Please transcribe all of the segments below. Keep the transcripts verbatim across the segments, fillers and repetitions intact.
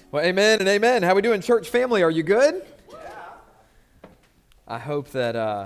Well, amen and amen. How we doing, church family? Are you good? Yeah. I hope that uh,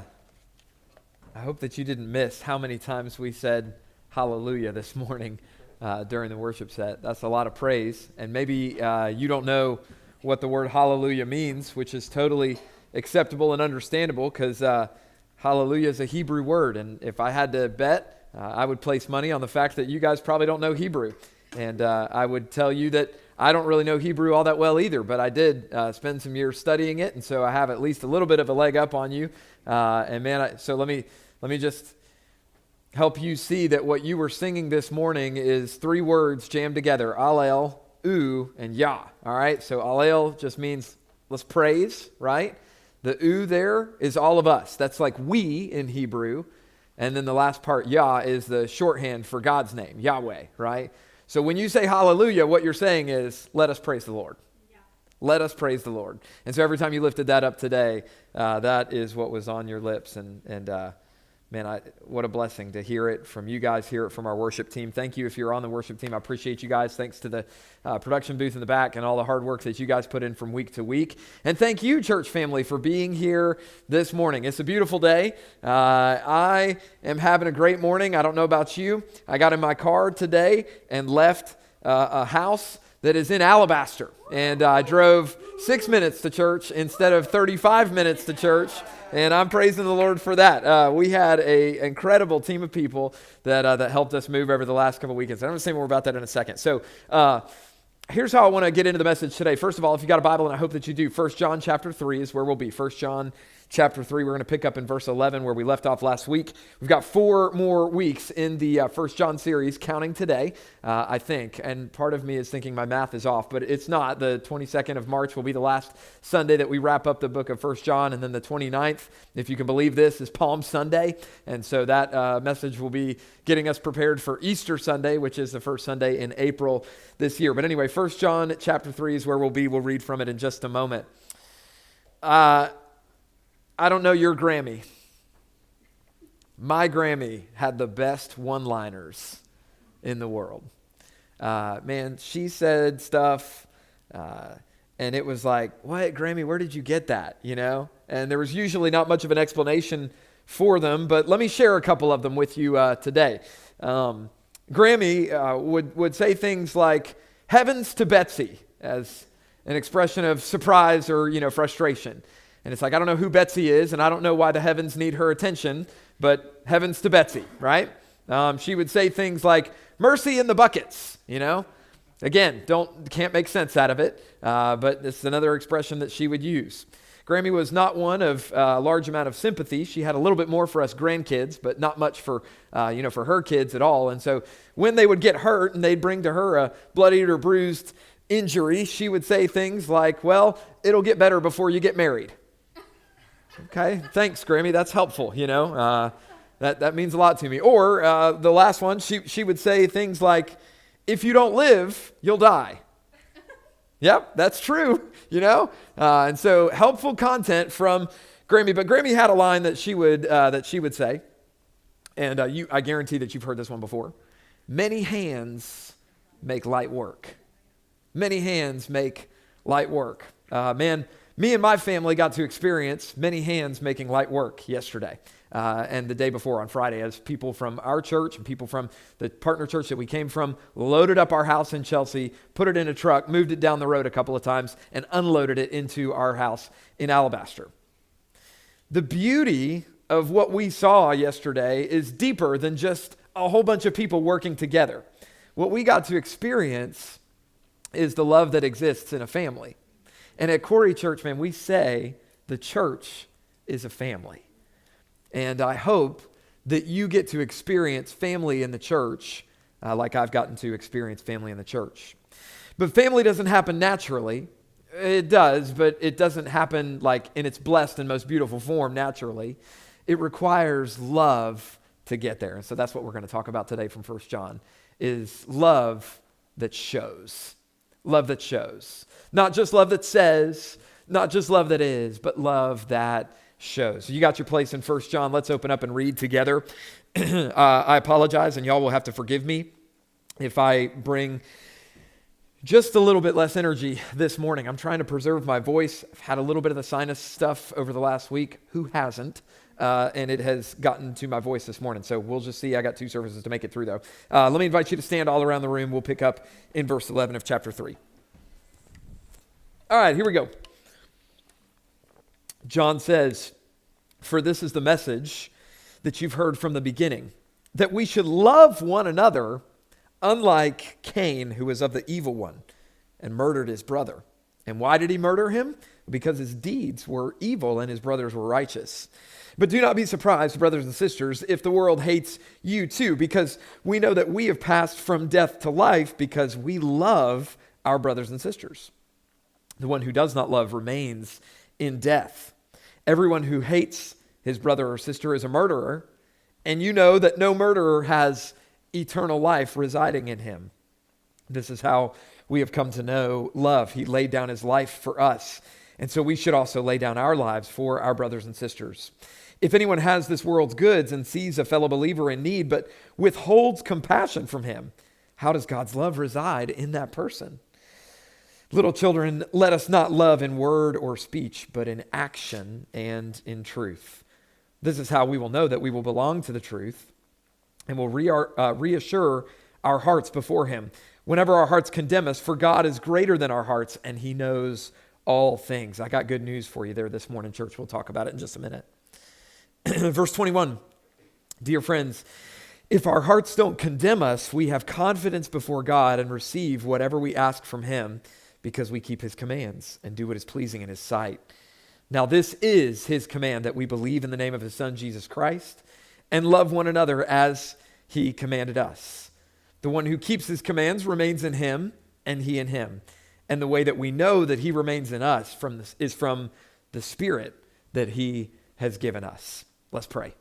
I hope that you didn't miss how many times we said hallelujah this morning uh, during the worship set. That's a lot of praise, and maybe uh, you don't know what the word hallelujah means, which is totally acceptable and understandable because uh, hallelujah is a Hebrew word, and if I had to bet, uh, I would place money on the fact that you guys probably don't know Hebrew, and uh, I would tell you that I don't really know Hebrew all that well either, but I did uh, spend some years studying it, and so I have at least a little bit of a leg up on you. Uh, and man, I, so let me let me just help you see that what you were singing this morning is three words jammed together: Allel, U, and Yah. All right, so Allel just means let's praise, right? The U there is all of us. That's like we in Hebrew, and then the last part, Yah, is the shorthand for God's name, Yahweh, right? So when you say hallelujah, what you're saying is, let us praise the Lord. Yeah. Let us praise the Lord. And so every time you lifted that up today, uh, that is what was on your lips. And, and uh, man, I, what a blessing to hear it from you guys, hear it from our worship team. Thank you if you're on the worship team. I appreciate you guys. Thanks to the uh, production booth in the back and all the hard work that you guys put in from week to week. And thank you, church family, for being here this morning. It's a beautiful day. Uh, I am having a great morning. I don't know about you. I got in my car today and left uh, a house that is in Alabaster. And uh, I drove six minutes to church instead of thirty-five minutes to church. And I'm praising the Lord for that. Uh, we had an incredible team of people that uh, that helped us move over the last couple of weekends. I'm going to say more about that in a second. So uh, here's how I want to get into the message today. First of all, if you got a Bible, and I hope that you do, First John chapter three is where we'll be. First John chapter three, we're going to pick up in verse eleven where we left off last week. We've got four more weeks in the uh, First John series, counting today, uh, I think. And part of me is thinking my math is off, but it's not. The twenty-second of March will be the last Sunday that we wrap up the book of First John, and then the twenty-ninth, if you can believe this, is Palm Sunday. And so that uh, message will be getting us prepared for Easter Sunday, which is the first Sunday in April this year. But anyway, First John chapter three is where we'll be. We'll read from it in just a moment. Uh... I don't know your Grammy. My Grammy had the best one-liners in the world. Uh, man, she said stuff, uh, and it was like, what, Grammy, where did you get that, you know? And there was usually not much of an explanation for them, but let me share a couple of them with you uh, today. Um, Grammy uh, would, would say things like, heavens to Betsy, as an expression of surprise or, you know, frustration. And it's like, I don't know who Betsy is, and I don't know why the heavens need her attention, but heavens to Betsy, right? Um, she would say things like, mercy in the buckets, you know? Again, don't can't make sense out of it, uh, but it's another expression that she would use. Grammy was not one of a uh, large amount of sympathy. She had a little bit more for us grandkids, but not much for, uh, you know, for her kids at all. And so when they would get hurt and they'd bring to her a bloodied or bruised injury, she would say things like, well, it'll get better before you get married. Okay, thanks, Grammy. That's helpful, you know. Uh, that, that means a lot to me. Or uh, the last one, she, she would say things like, if you don't live, you'll die. Yep, that's true, you know. Uh, and so helpful content from Grammy. But Grammy had a line that she would uh, that she would say, and uh, you, I guarantee that you've heard this one before. Many hands make light work. Many hands make light work. Uh, man, me and my family got to experience many hands making light work yesterday uh, and the day before on Friday as people from our church and people from the partner church that we came from loaded up our house in Chelsea, put it in a truck, moved it down the road a couple of times, and unloaded it into our house in Alabaster. The beauty of what we saw yesterday is deeper than just a whole bunch of people working together. What we got to experience is the love that exists in a family. And at Corey Church, man, we say the church is a family. And I hope that you get to experience family in the church uh, like I've gotten to experience family in the church. But family doesn't happen naturally. It does, but it doesn't happen like in its blessed and most beautiful form naturally. It requires love to get there. And so that's what we're going to talk about today from First John, is love that shows. Love that shows. Not just love that says, not just love that is, but love that shows. So you got your place in First John. Let's open up and read together. uh, I apologize, and y'all will have to forgive me if I bring Just a little bit less energy this morning. I'm trying to preserve my voice. I've had a little bit of the sinus stuff over the last week. Who hasn't? Uh, and it has gotten to my voice this morning. So we'll just see. I got two services to make it through, though. Uh, let me invite you to stand all around the room. We'll pick up in verse eleven of chapter three. All right, here we go. John says, "For this is the message that you've heard from the beginning, that we should love one another, unlike Cain, who was of the evil one and murdered his brother. And why did he murder him? Because his deeds were evil and his brothers were righteous. But do not be surprised, brothers and sisters, if the world hates you too, because we know that we have passed from death to life because we love our brothers and sisters. The one who does not love remains in death. Everyone who hates his brother or sister is a murderer, and you know that no murderer has eternal life residing in him. This is how we have come to know love. He laid down his life for us, and so we should also lay down our lives for our brothers and sisters. If anyone has this world's goods and sees a fellow believer in need, but withholds compassion from him, how does God's love reside in that person? Little children, let us not love in word or speech, but in action and in truth. This is how we will know that we will belong to the truth, and will re- uh, reassure our hearts before him whenever our hearts condemn us, for God is greater than our hearts, and he knows all things." I got good news for you there this morning, church. We'll talk about it in just a minute. Verse twenty-one, "Dear friends, if our hearts don't condemn us, we have confidence before God and receive whatever we ask from him, because we keep his commands and do what is pleasing in his sight. Now this is his command, that we believe in the name of his Son, Jesus Christ, and love one another as he commanded us. The one who keeps his commands remains in him, and he in him. And the way that we know that he remains in us from this, is from the Spirit that he has given us." Let's pray.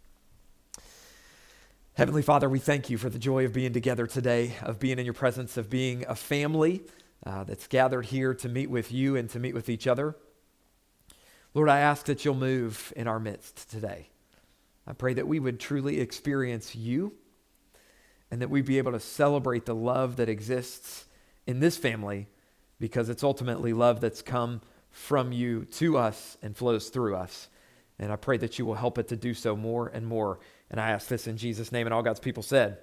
Heavenly Father, we thank you for the joy of being together today, of being in your presence, of being a family uh, that's gathered here to meet with you and to meet with each other. Lord, I ask that you'll move in our midst today. I pray that we would truly experience you, and that we'd be able to celebrate the love that exists in this family, because it's ultimately love that's come from you to us and flows through us. And I pray that you will help it to do so more and more. And I ask this in Jesus' name, and all God's people said.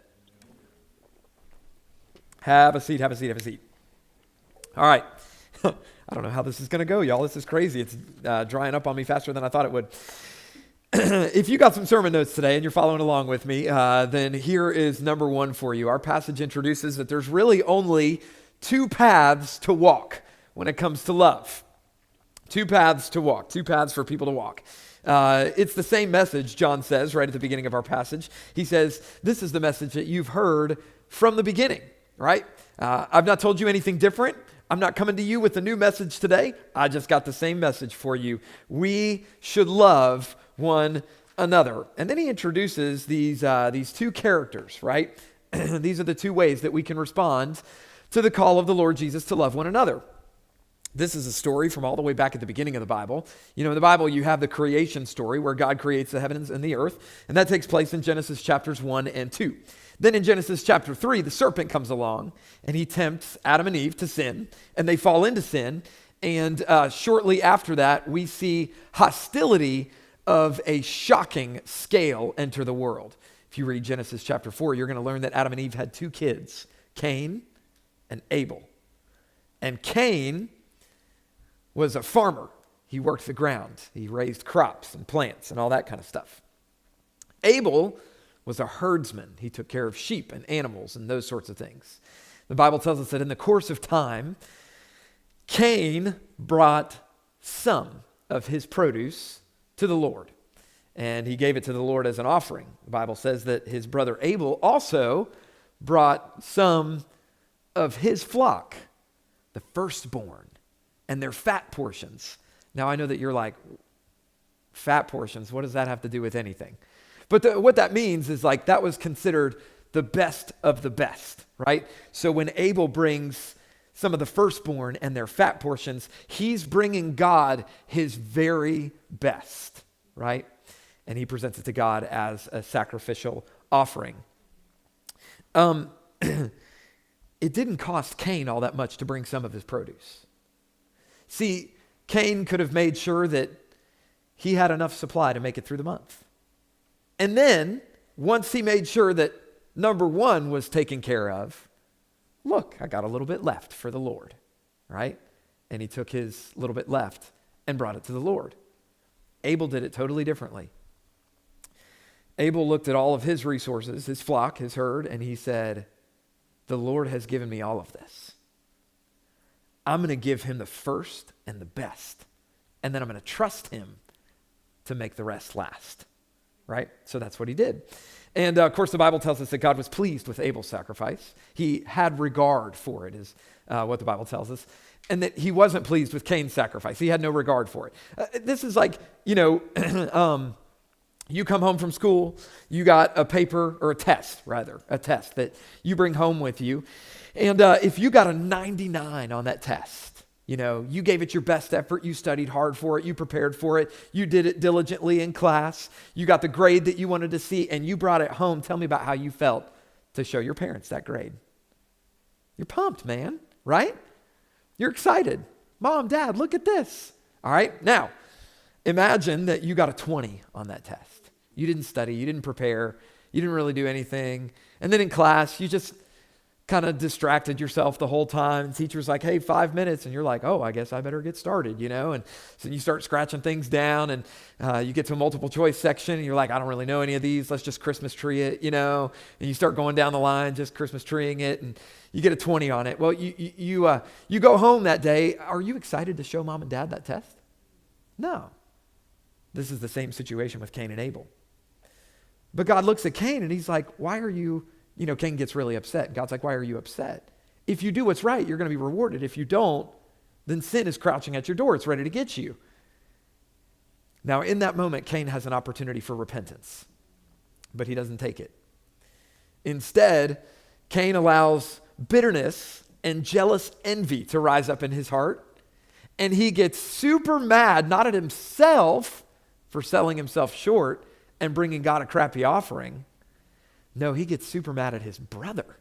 Have a seat, have a seat, have a seat. All right. I don't know how this is going to go, y'all. This is crazy. It's uh, drying up on me faster than I thought it would. If you got some sermon notes today and you're following along with me, uh, then here is number one for you. Our passage introduces that there's really only two paths to walk when it comes to love. Two paths to walk, two paths for people to walk. Uh, it's the same message, John says right at the beginning of our passage. He says, this is the message that you've heard from the beginning, right? Uh, I've not told you anything different. I'm not coming to you with a new message today. I just got the same message for you. We should love one another. And then he introduces these uh, these two characters, right? These are the two ways that we can respond to the call of the Lord Jesus to love one another. This is a story from all the way back at the beginning of the Bible. You know, in the Bible, you have the creation story where God creates the heavens and the earth, and that takes place in Genesis chapters one and two. Then in Genesis chapter three, the serpent comes along, and he tempts Adam and Eve to sin, and they fall into sin. And uh, shortly after that, we see hostility of a shocking scale enter the world. If you read Genesis chapter four, you're going to learn that Adam and Eve had two kids, Cain and Abel. And Cain was a farmer. He worked the ground. He raised crops and plants and all that kind of stuff. Abel was a herdsman. He took care of sheep and animals and those sorts of things. The Bible tells us that in the course of time, Cain brought some of his produce to the Lord, and he gave it to the Lord as an offering. The Bible says that his brother Abel also brought some of his flock, the firstborn, and their fat portions. Now, I know that you're like, fat portions, what does that have to do with anything? But the, what that means is like that was considered the best of the best, right? So when Abel brings some of the firstborn and their fat portions, he's bringing God his very best, right? And he presents it to God as a sacrificial offering. Um, it didn't cost Cain all that much to bring some of his produce. See, Cain could have made sure that he had enough supply to make it through the month. And then, once he made sure that number one was taken care of, look, I got a little bit left for the Lord, right? And he took his little bit left and brought it to the Lord. Abel did it totally differently. Abel looked at all of his resources, his flock, his herd, and he said, the Lord has given me all of this. I'm going to give him the first and the best, and then I'm going to trust him to make the rest last, right? So that's what he did. And uh, of course, the Bible tells us that God was pleased with Abel's sacrifice. He had regard for it, is uh, what the Bible tells us. And that he wasn't pleased with Cain's sacrifice. He had no regard for it. Uh, this is like, you know, um, you come home from school, you got a paper, or a test, rather, a test that you bring home with you. And uh, if you got a ninety-nine on that test, you know, you gave it your best effort, you studied hard for it, you prepared for it, you did it diligently in class, you got the grade that you wanted to see, and you brought it home. Tell me about how you felt to show your parents that grade. You're pumped, man, right? You're excited. Mom, Dad, look at this. All right, now, imagine that you got a twenty on that test. You didn't study, you didn't prepare, you didn't really do anything. And then in class, you just kind of distracted yourself the whole time. The teacher's like, hey, five minutes. And you're like, oh, I guess I better get started, you know? And so you start scratching things down, and uh, you get to a multiple choice section, and you're like, I don't really know any of these. Let's just Christmas tree it, you know? And you start going down the line, just Christmas treeing it, and you get a twenty on it. Well, you, you, you, uh, you go home that day. Are you excited to show mom and dad that test? No. This is the same situation with Cain and Abel. But God looks at Cain and he's like, why are you, you know, Cain gets really upset. God's like, why are you upset? If you do what's right, you're going to be rewarded. If you don't, then sin is crouching at your door. It's ready to get you. Now, in that moment, Cain has an opportunity for repentance, but he doesn't take it. Instead, Cain allows bitterness and jealous envy to rise up in his heart, and he gets super mad, not at himself for selling himself short and bringing God a crappy offering. No, he gets super mad at his brother.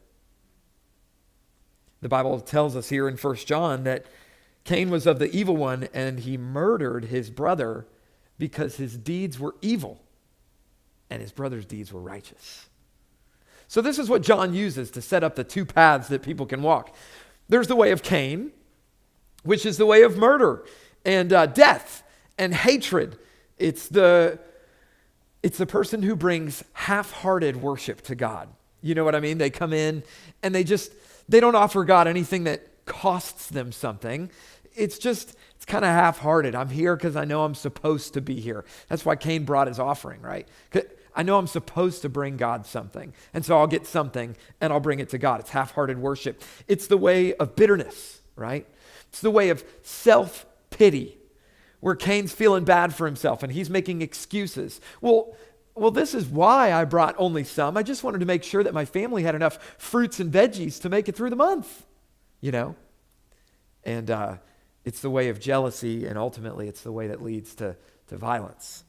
The Bible tells us here in First John that Cain was of the evil one, and he murdered his brother because his deeds were evil and his brother's deeds were righteous. So this is what John uses to set up the two paths that people can walk. There's the way of Cain, which is the way of murder and uh, death and hatred. It's the, it's the person who brings half-hearted worship to God. You know what I mean? They come in and they just, they don't offer God anything that costs them something. It's just, it's kind of half-hearted. I'm here because I know I'm supposed to be here. That's why Cain brought his offering, right? I know I'm supposed to bring God something, and so I'll get something and I'll bring it to God. It's half-hearted worship. It's the way of bitterness, right? It's the way of self-pity, where Cain's feeling bad for himself and he's making excuses. Well, well, this is why I brought only some. I just wanted to make sure that my family had enough fruits and veggies to make it through the month, you know? And uh, it's the way of jealousy, and ultimately it's the way that leads to, to violence.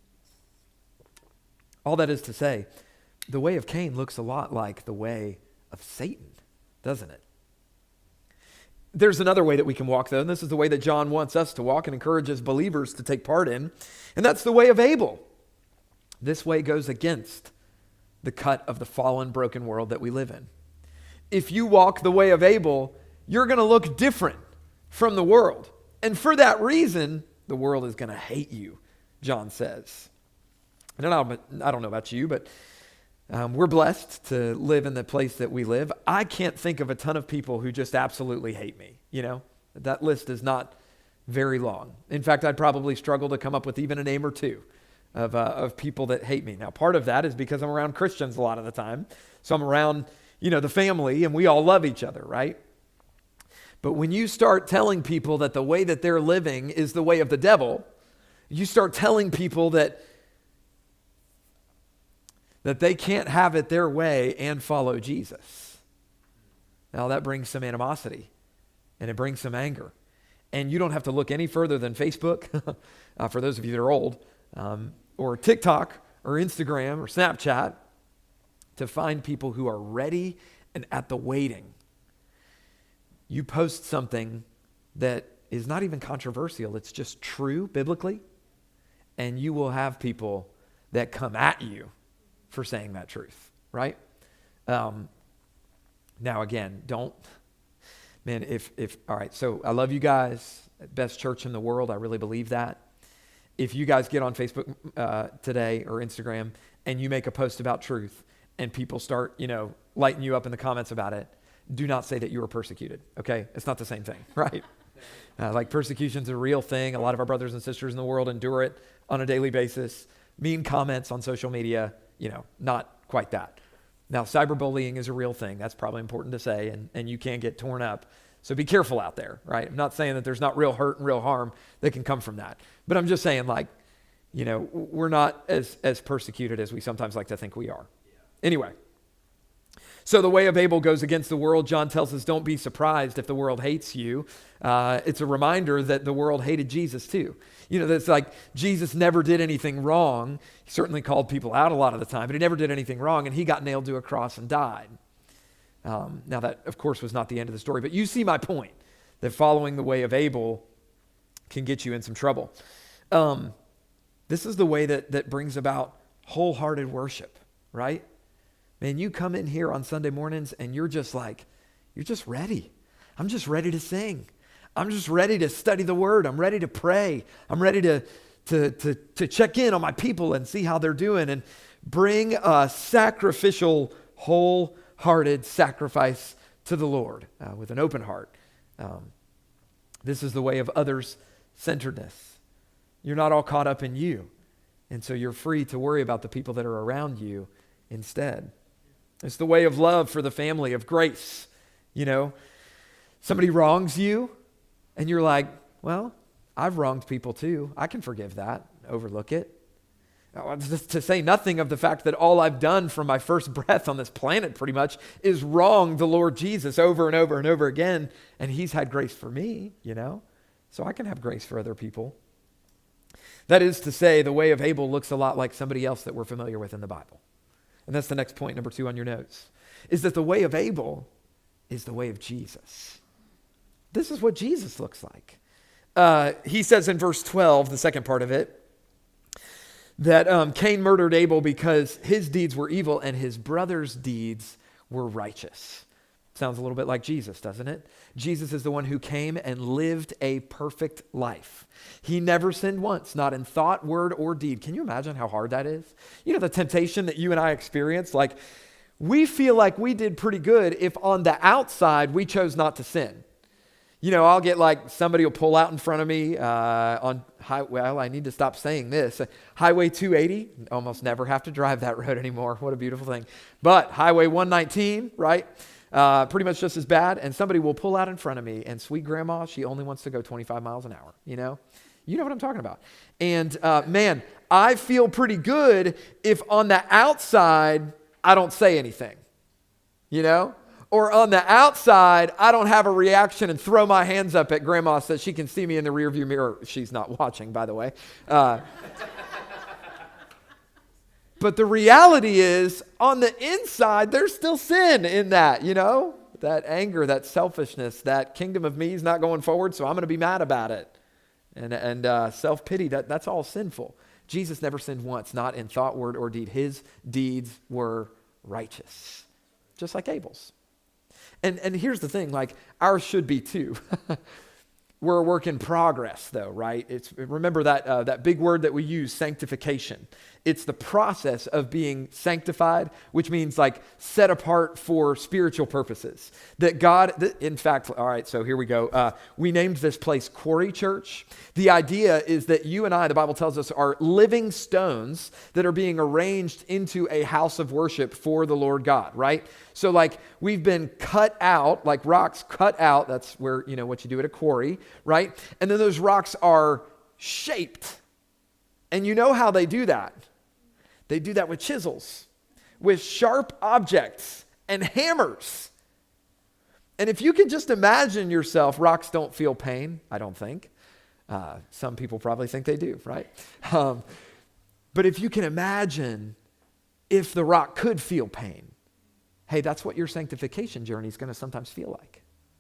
All that is to say, the way of Cain looks a lot like the way of Satan, doesn't it? There's another way that we can walk, though, and this is the way that John wants us to walk and encourages believers to take part in, and that's the way of Abel. This way goes against the cut of the fallen, broken world that we live in. If you walk the way of Abel, you're going to look different from the world, and for that reason, the world is going to hate you, John says. And I don't, I don't know about you, but um, we're blessed to live in the place that we live. I can't think of a ton of people who just absolutely hate me, you know? That list is not very long. In fact, I'd probably struggle to come up with even a name or two of, uh, of people that hate me. Now, part of that is because I'm around Christians a lot of the time. So I'm around, you know, the family, and we all love each other, right? But when you start telling people that the way that they're living is the way of the devil, you start telling people that that they can't have it their way and follow Jesus. Now that brings some animosity, and it brings some anger. And you don't have to look any further than Facebook, uh, for those of you that are old, um, or TikTok, or Instagram, or Snapchat, to find people who are ready and at the waiting you post something that is not even controversial, it's just true biblically, and you will have people that come at you for saying that truth, right? Um, now, again, don't, man, if, if, all right, so I love you guys, best church in the world, I really believe that. If you guys get on Facebook uh, today or Instagram and you make a post about truth and people start, you know, lighting you up in the comments about it, do not say that you were persecuted, okay? It's not the same thing, right? Uh, like persecution's a real thing. A lot of our brothers and sisters in the world endure it on a daily basis. Mean comments on social media, you know, not quite that. Now, cyberbullying is a real thing. That's probably important to say, and, and you can get torn up. So be careful out there, right? I'm not saying that there's not real hurt and real harm that can come from that. But I'm just saying, like, you know, we're not as, as persecuted as we sometimes like to think we are. Yeah. Anyway, so the way of Abel goes against the world. John tells us, don't be surprised if the world hates you. Uh, it's a reminder that the world hated Jesus too. You know, that's like Jesus never did anything wrong. He certainly called people out a lot of the time, but he never did anything wrong, and he got nailed to a cross and died. Um, now that, of course, was not the end of the story, but you see my point, that following the way of Abel can get you in some trouble. Um, this is the way that, that brings about wholehearted worship, right? Man, you come in here on Sunday mornings and you're just like, you're just ready. I'm just ready to sing. I'm just ready to study the word. I'm ready to pray. I'm ready to, to, to, to check in on my people and see how they're doing and bring a sacrificial, wholehearted sacrifice to the Lord uh, with an open heart. Um, this is the way of others-centeredness. You're not all caught up in you. And so you're free to worry about the people that are around you instead. It's the way of love for the family, of grace. You know, somebody wrongs you, and you're like, well, I've wronged people too. I can forgive that, overlook it. To say nothing of the fact that all I've done from my first breath on this planet pretty much is wrong the Lord Jesus over and over and over again, and he's had grace for me, you know, so I can have grace for other people. That is to say, the way of Abel looks a lot like somebody else that we're familiar with in the Bible. And that's the next point, number two on your notes, is that the way of Abel is the way of Jesus. This is what Jesus looks like. Uh, he says in verse twelve, the second part of it, that um, Cain murdered Abel because his deeds were evil and his brother's deeds were righteous. Sounds a little bit like Jesus, doesn't it? Jesus is the one who came and lived a perfect life. He never sinned once, not in thought, word, or deed. Can you imagine how hard that is? You know, the temptation that you and I experience, like we feel like we did pretty good if on the outside we chose not to sin. You know, I'll get like somebody will pull out in front of me uh, on, high, well, I need to stop saying this. Highway two eighty, almost never have to drive that road anymore. What a beautiful thing. But Highway one nineteen, right? Uh, pretty much just as bad. And somebody will pull out in front of me, and sweet grandma, she only wants to go twenty-five miles an hour, you know? You know what I'm talking about. And uh, man, I feel pretty good if on the outside, I don't say anything, you know? Or on the outside, I don't have a reaction and throw my hands up at grandma so she can see me in the rearview mirror. She's not watching, by the way. Uh, but the reality is, on the inside, there's still sin in that, you know? That anger, that selfishness, that kingdom of me is not going forward, so I'm going to be mad about it. And, and uh, self-pity, that, that's all sinful. Jesus never sinned once, not in thought, word, or deed. His deeds were righteous, just like Abel's. And and here's the thing, like ours should be too. We're a work in progress though, right? It's remember that uh, that big word that we use, sanctification. It's the process of being sanctified, which means like set apart for spiritual purposes. That God, th- in fact, all right, so here we go. Uh, we named this place Quarry Church. The idea is that you and I, the Bible tells us, are living stones that are being arranged into a house of worship for the Lord God, right? So like we've been cut out, like rocks cut out. That's where, you know, what you do at a quarry, right? And then those rocks are shaped. And you know how they do that. They do that with chisels, with sharp objects and hammers. And if you can just imagine yourself, rocks don't feel pain, I don't think. Uh, some people probably think they do, right? Um, but if you can imagine if the rock could feel pain, hey, that's what your sanctification journey is going to sometimes feel like.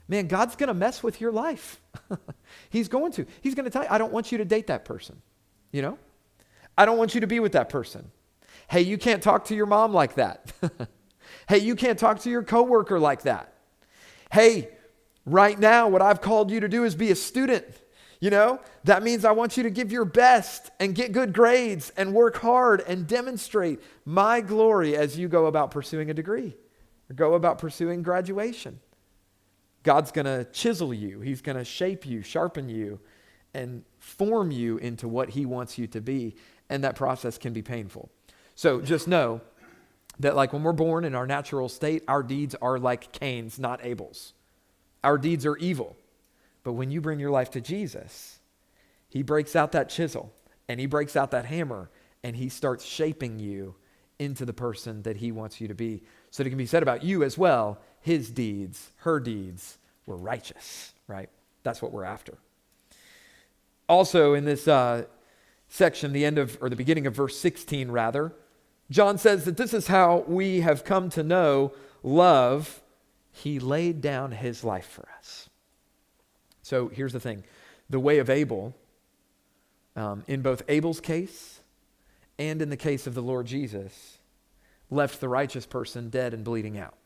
man, God's going to mess with your life. He's going to. He's going to tell you, I don't want you to date that person. You know? I don't want you to be with that person. Hey, you can't talk to your mom like that. Hey, you can't talk to your coworker like that. Hey, right now, what I've called you to do is be a student. You know, that means I want you to give your best and get good grades and work hard and demonstrate my glory as you go about pursuing a degree or go about pursuing graduation. God's going to chisel you. He's going to shape you, sharpen you, and form you into what he wants you to be. And that process can be painful. So just know that like when we're born in our natural state, our deeds are like Cain's, not Abel's. Our deeds are evil. But when you bring your life to Jesus, he breaks out that chisel and he breaks out that hammer and he starts shaping you into the person that he wants you to be. So that it can be said about you as well, his deeds, her deeds were righteous, right? That's what we're after. Also in this uh, section, the end of, or the beginning of verse sixteen rather, John says that this is how we have come to know love. He laid down his life for us. So here's the thing. The way of Abel, um, in both Abel's case and in the case of the Lord Jesus, left the righteous person dead and bleeding out.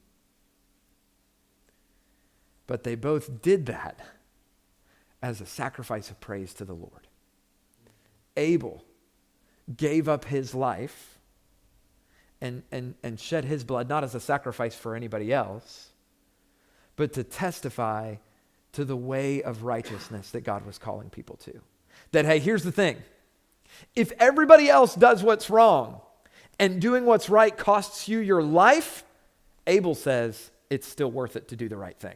But they both did that as a sacrifice of praise to the Lord. Abel gave up his life and, and, and shed his blood, not as a sacrifice for anybody else, but to testify to the way of righteousness that God was calling people to. That, hey, here's the thing. If everybody else does what's wrong and doing what's right costs you your life, Abel says it's still worth it to do the right thing.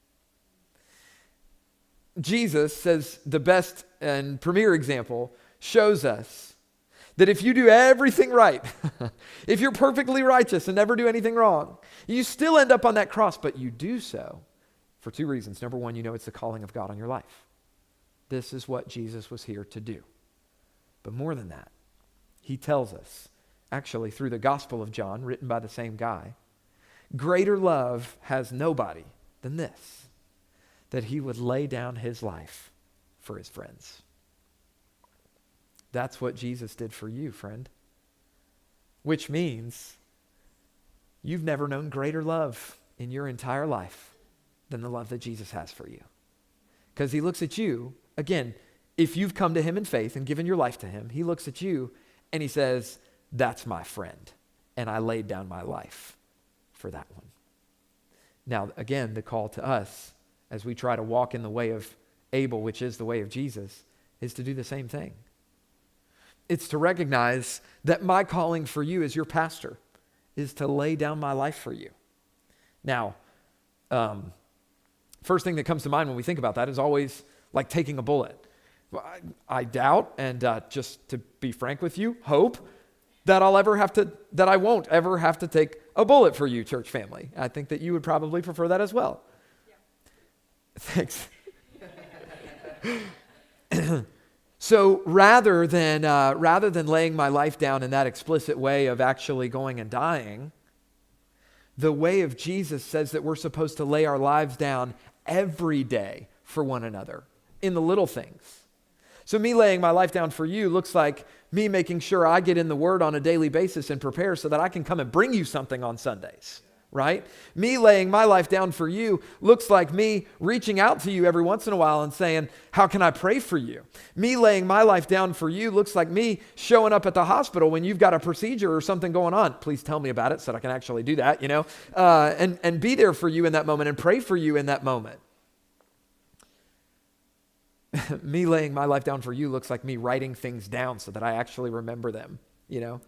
Jesus says the best and premier example shows us that if you do everything right, if you're perfectly righteous and never do anything wrong, you still end up on that cross, but you do so for two reasons. Number one, you know it's the calling of God on your life. This is what Jesus was here to do. But more than that, he tells us, actually through the Gospel of John, written by the same guy, greater love has nobody than this, that he would lay down his life for his friends. That's what Jesus did for you, friend. Which means you've never known greater love in your entire life than the love that Jesus has for you. Because he looks at you, again, if you've come to him in faith and given your life to him, he looks at you and he says, that's my friend, and I laid down my life for that one. Now, again, the call to us as we try to walk in the way of Abel, which is the way of Jesus, is to do the same thing. It's to recognize that my calling for you as your pastor is to lay down my life for you. Now, um, first thing that comes to mind when we think about that is always like taking a bullet. I, I doubt, and uh, just to be frank with you, hope that I'll ever have to, that I won't ever have to take a bullet for you, church family. I think that you would probably prefer that as well. Yeah. Thanks. So rather than uh, rather than laying my life down in that explicit way of actually going and dying, the way of Jesus says that we're supposed to lay our lives down every day for one another in the little things. So me laying my life down for you looks like me making sure I get in the Word on a daily basis and prepare so that I can come and bring you something on Sundays. Right? Me laying my life down for you looks like me reaching out to you every once in a while and saying, how can I pray for you? Me laying my life down for you looks like me showing up at the hospital when you've got a procedure or something going on. Please tell me about it so that I can actually do that, you know, uh, and, and be there for you in that moment and pray for you in that moment. Me laying my life down for you looks like me writing things down so that I actually remember them, you know.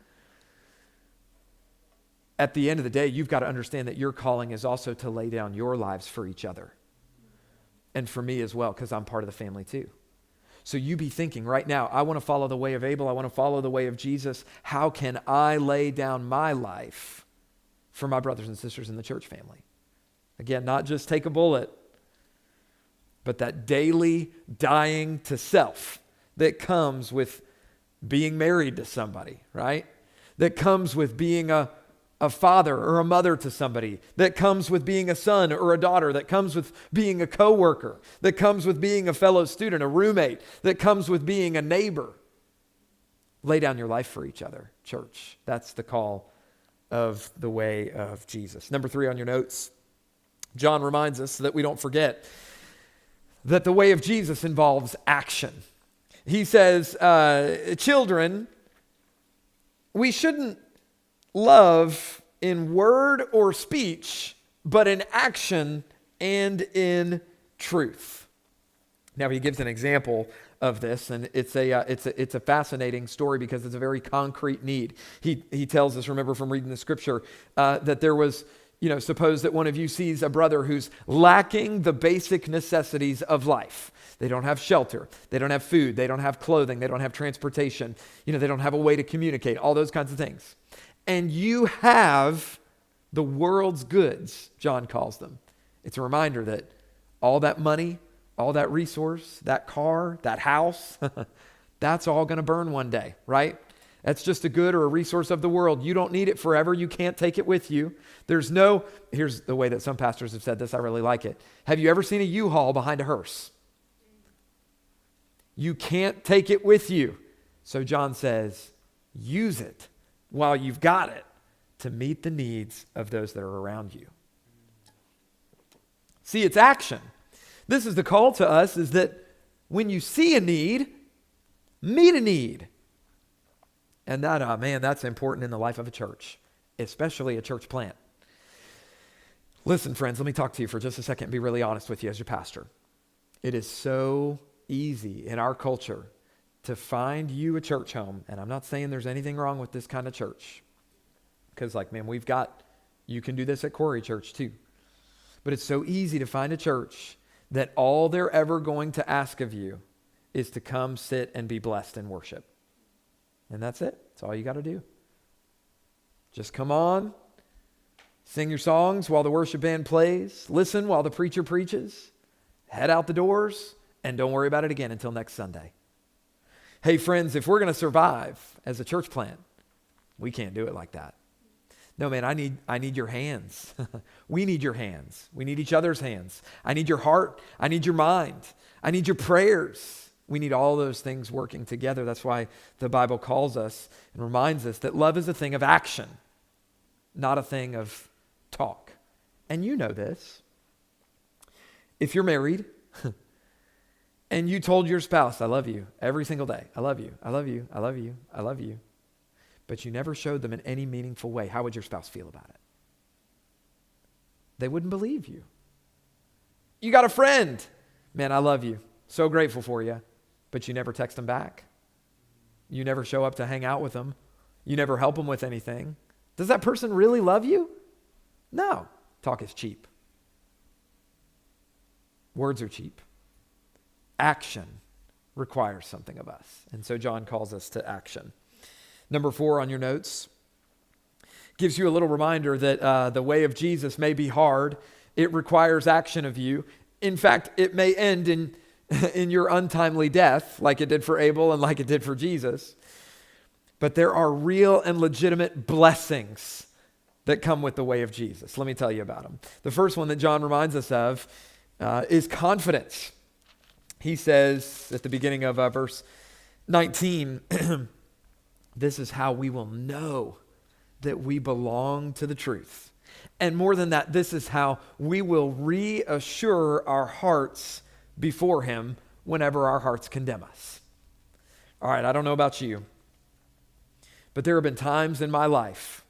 At the end of the day, you've got to understand that your calling is also to lay down your lives for each other. And for me as well, because I'm part of the family too. So you be thinking right now, I want to follow the way of Abel. I want to follow the way of Jesus. How can I lay down my life for my brothers and sisters in the church family? Again, not just take a bullet, but that daily dying to self that comes with being married to somebody, right? That comes with being a a father or a mother to somebody, that comes with being a son or a daughter, that comes with being a coworker, that comes with being a fellow student, a roommate, that comes with being a neighbor. Lay down your life for each other, church. That's the call of the way of Jesus. Number three on your notes, John reminds us so that we don't forget that the way of Jesus involves action. He says, uh, children, we shouldn't love in word or speech, but in action and in truth. Now he gives an example of this, and it's a uh, it's a it's a fascinating story because it's a very concrete need. He he tells us, remember from reading the scripture, uh, that there was, you know, suppose that one of you sees a brother who's lacking the basic necessities of life. They don't have shelter, they don't have food, they don't have clothing, they don't have transportation, you know, they don't have a way to communicate, all those kinds of things. And you have the world's goods, John calls them. It's a reminder that all that money, all that resource, that car, that house, that's all going to burn one day, right? That's just a good or a resource of the world. You don't need it forever. You can't take it with you. There's no, here's the way that some pastors have said this. I really like it. Have you ever seen a U-Haul behind a hearse? You can't take it with you. So John says, use it while you've got it to meet the needs of those that are around you. See, it's action. This is the call to us, is that when you see a need, meet a need. And that, uh, man, that's important in the life of a church, especially a church plant. Listen, friends, let me talk to you for just a second and be really honest with you as your pastor. It is so easy in our culture to find you a church home, and I'm not saying there's anything wrong with this kind of church, because like, man, we've got, you can do this at Quarry Church too. But it's so easy to find a church that all they're ever going to ask of you is to come sit and be blessed in worship. And that's it. That's all you got to do. Just come on, sing your songs while the worship band plays, listen while the preacher preaches, head out the doors, and don't worry about it again until next Sunday. Hey, friends, if we're going to survive as a church plant, we can't do it like that. No, man, I need I need your hands. We need your hands. We need each other's hands. I need your heart. I need your mind. I need your prayers. We need all those things working together. That's why the Bible calls us and reminds us that love is a thing of action, not a thing of talk. And you know this. If you're married and you told your spouse, I love you, every single day, I love you, I love you, I love you, I love you, but you never showed them in any meaningful way, how would your spouse feel about it? They wouldn't believe you. You got a friend. Man, I love you. So grateful for you. But you never text them back. You never show up to hang out with them. You never help them with anything. Does that person really love you? No. Talk is cheap. Words are cheap. Action requires something of us. And so John calls us to action. Number four on your notes gives you a little reminder that uh, the way of Jesus may be hard. It requires action of you. In fact, it may end in, in your untimely death, like it did for Abel and like it did for Jesus. But there are real and legitimate blessings that come with the way of Jesus. Let me tell you about them. The first one that John reminds us of uh, is confidence. He says at the beginning of uh, verse nineteen, this is how we will know that we belong to the truth. And more than that, this is how we will reassure our hearts before him whenever our hearts condemn us. All right, I don't know about you, but there have been times in my life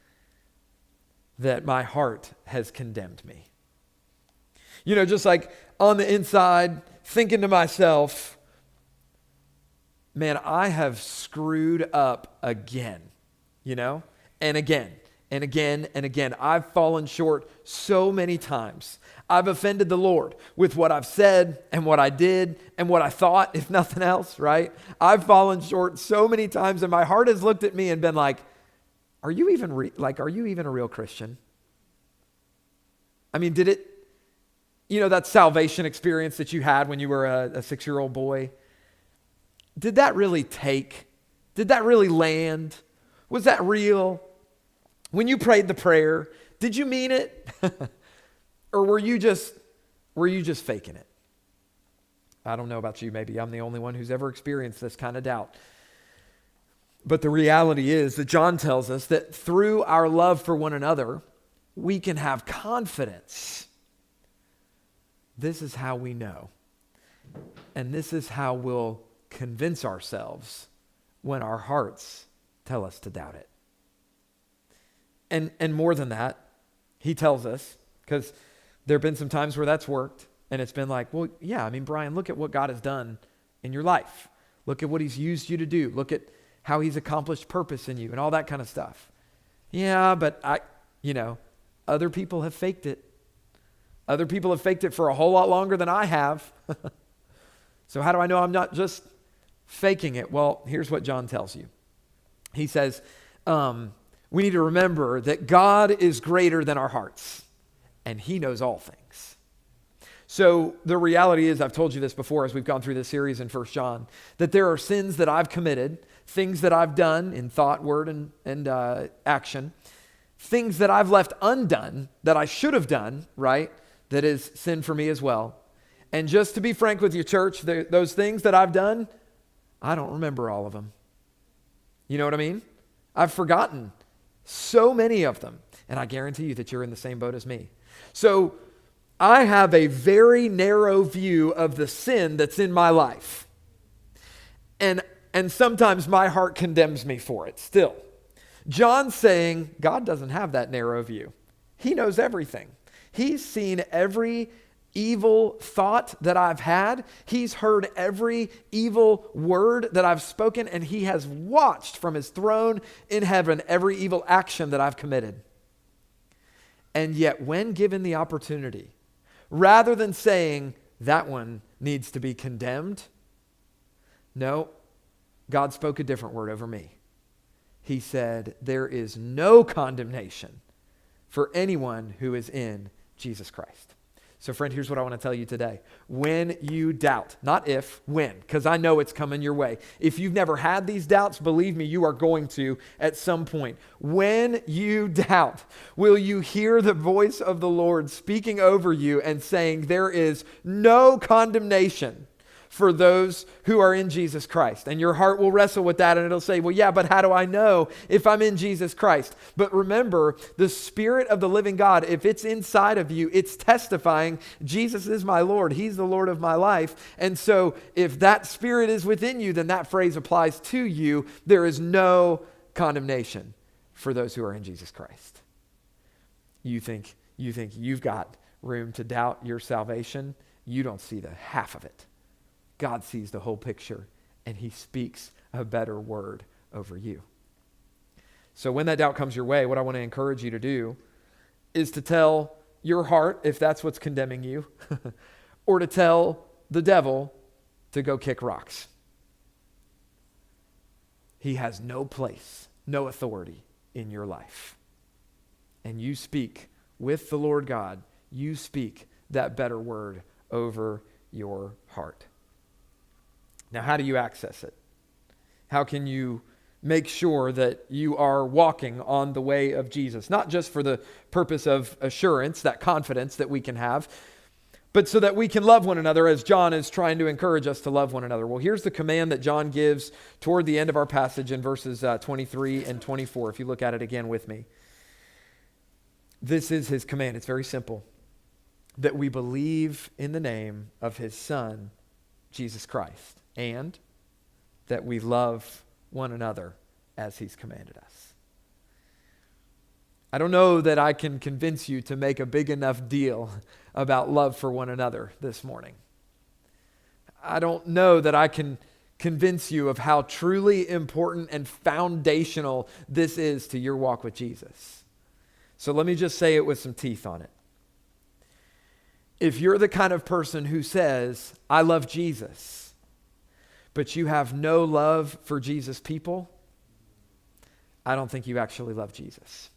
that my heart has condemned me. You know, just like on the inside, thinking to myself, man, I have screwed up again, you know, and again, and again, and again. I've fallen short so many times. I've offended the Lord with what I've said and what I did and what I thought, if nothing else, right? I've fallen short so many times, and my heart has looked at me and been like, are you even re- like, are you even a real Christian? I mean, did it, you know, that salvation experience that you had when you were a, a six-year-old boy, did that really take? Did that really land? Was that real? When you prayed the prayer, did you mean it? Or were you just were you just faking it? I don't know about you. Maybe I'm the only one who's ever experienced this kind of doubt. But the reality is that John tells us that through our love for one another, we can have confidence. This is how we know. And this is how we'll convince ourselves when our hearts tell us to doubt it. And, and more than that, he tells us, because there have been some times where that's worked, and it's been like, well, yeah, I mean, Brian, look at what God has done in your life. Look at what he's used you to do. Look at how he's accomplished purpose in you and all that kind of stuff. Yeah, but I, you know, other people have faked it. Other people have faked it for a whole lot longer than I have. So how do I know I'm not just faking it? Well, here's what John tells you. He says, um, we need to remember that God is greater than our hearts, and he knows all things. So the reality is, I've told you this before as we've gone through this series in First John, that there are sins that I've committed, things that I've done in thought, word, and, and uh, action, things that I've left undone that I should have done, right? That is sin for me as well. And just to be frank with you, church, the, those things that I've done, I don't remember all of them. You know what I mean? I've forgotten so many of them. And I guarantee you that you're in the same boat as me. So I have a very narrow view of the sin that's in my life. And, and sometimes my heart condemns me for it still. John's saying God doesn't have that narrow view. He knows everything. He's seen every evil thought that I've had. He's heard every evil word that I've spoken, and he has watched from his throne in heaven every evil action that I've committed. And yet, when given the opportunity, rather than saying that one needs to be condemned, no, God spoke a different word over me. He said, there is no condemnation for anyone who is in Jesus Christ. So friend, here's what I want to tell you today. When you doubt, not if, when, because I know it's coming your way. If you've never had these doubts, believe me, you are going to at some point. When you doubt, will you hear the voice of the Lord speaking over you and saying, there is no condemnation for those who are in Jesus Christ? And your heart will wrestle with that, and it'll say, well, yeah, but how do I know if I'm in Jesus Christ? But remember, the Spirit of the living God, if it's inside of you, it's testifying, Jesus is my Lord. He's the Lord of my life. And so if that Spirit is within you, then that phrase applies to you. There is no condemnation for those who are in Jesus Christ. You think, you think you've got room to doubt your salvation? You don't see the half of it. God sees the whole picture, and he speaks a better word over you. So when that doubt comes your way, what I want to encourage you to do is to tell your heart, if that's what's condemning you, or to tell the devil to go kick rocks. He has no place, no authority in your life. And you speak with the Lord God, you speak that better word over your heart. Now, how do you access it? How can you make sure that you are walking on the way of Jesus? Not just for the purpose of assurance, that confidence that we can have, but so that we can love one another as John is trying to encourage us to love one another. Well, here's the command that John gives toward the end of our passage in verses uh, twenty-three and twenty-four, if you look at it again with me. This is his command. It's very simple. That we believe in the name of his Son, Jesus Christ, and that we love one another as he's commanded us. I don't know that I can convince you to make a big enough deal about love for one another this morning. I don't know that I can convince you of how truly important and foundational this is to your walk with Jesus. So let me just say it with some teeth on it. If you're the kind of person who says, I love Jesus, but you have no love for Jesus' people, I don't think you actually love Jesus.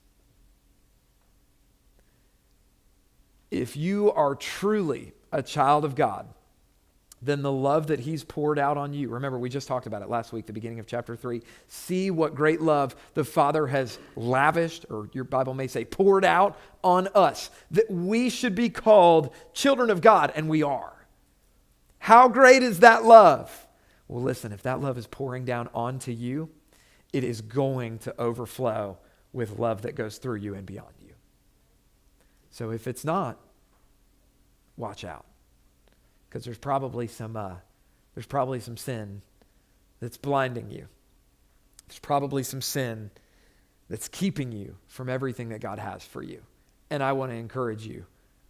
If you are truly a child of God, than the love that he's poured out on you. Remember, we just talked about it last week, the beginning of chapter three. See what great love the Father has lavished, or your Bible may say poured out on us, that we should be called children of God, and we are. How great is that love? Well, listen, if that love is pouring down onto you, it is going to overflow with love that goes through you and beyond you. So if it's not, watch out. Because there's probably some uh, there's probably some sin that's blinding you. There's probably some sin that's keeping you from everything that God has for you. And I want to encourage you.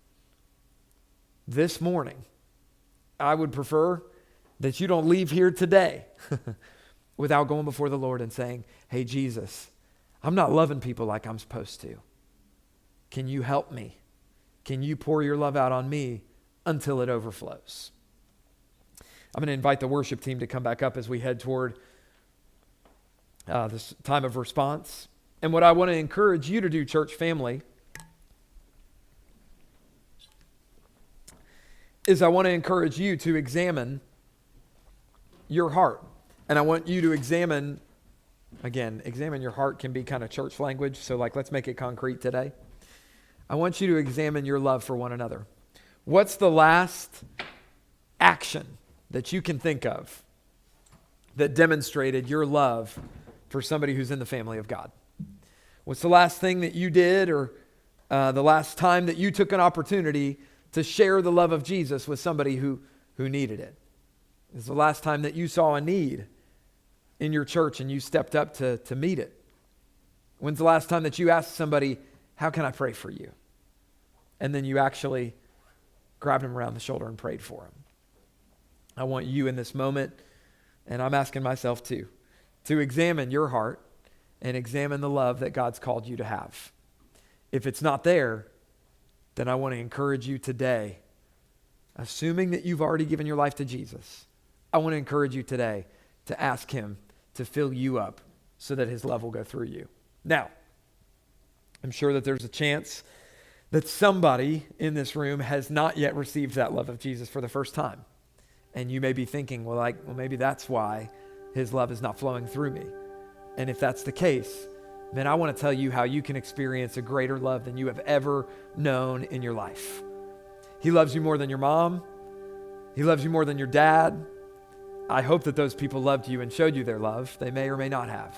This morning, I would prefer that you don't leave here today without going before the Lord and saying, hey, Jesus, I'm not loving people like I'm supposed to. Can you help me? Can you pour your love out on me until it overflows? I'm going to invite the worship team to come back up as we head toward uh, this time of response. And what I want to encourage you to do, church family, is I want to encourage you to examine your heart. And I want you to examine, again, examine your heart can be kind of church language. So like, let's make it concrete today. I want you to examine your love for one another. What's the last action that you can think of that demonstrated your love for somebody who's in the family of God? What's the last thing that you did, or uh, the last time that you took an opportunity to share the love of Jesus with somebody who, who needed it? It's the last time that you saw a need in your church and you stepped up to, to meet it. When's the last time that you asked somebody, how can I pray for you? And then you actually grabbed him around the shoulder and prayed for him. I want you in this moment, and I'm asking myself too, to examine your heart and examine the love that God's called you to have. If it's not there, then I want to encourage you today, assuming that you've already given your life to Jesus, I want to encourage you today to ask him to fill you up so that his love will go through you. Now, I'm sure that there's a chance that somebody in this room has not yet received that love of Jesus for the first time. And you may be thinking, well, like, well, maybe that's why his love is not flowing through me. And if that's the case, then I want to tell you how you can experience a greater love than you have ever known in your life. He loves you more than your mom. He loves you more than your dad. I hope that those people loved you and showed you their love. They may or may not have.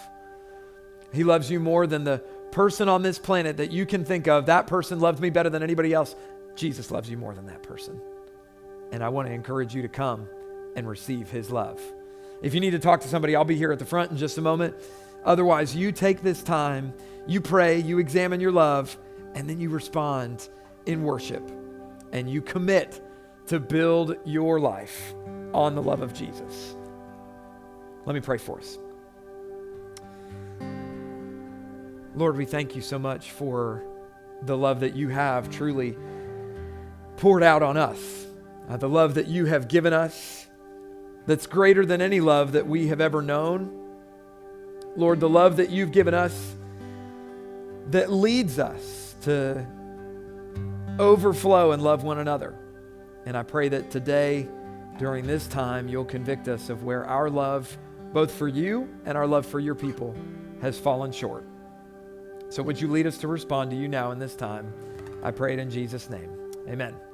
He loves you more than the person on this planet that you can think of. That person loved me better than anybody else. Jesus loves you more than that person. And I want to encourage you to come and receive his love. If you need to talk to somebody, I'll be here at the front in just a moment. Otherwise, you take this time, you pray, you examine your love, and then you respond in worship. And you commit to build your life on the love of Jesus. Let me pray for us. Lord, we thank you so much for the love that you have truly poured out on us. Uh, the love that you have given us that's greater than any love that we have ever known. Lord, the love that you've given us that leads us to overflow and love one another. And I pray that today, during this time, you'll convict us of where our love, both for you and our love for your people, has fallen short. So would you lead us to respond to you now in this time? I pray it in Jesus' name. Amen.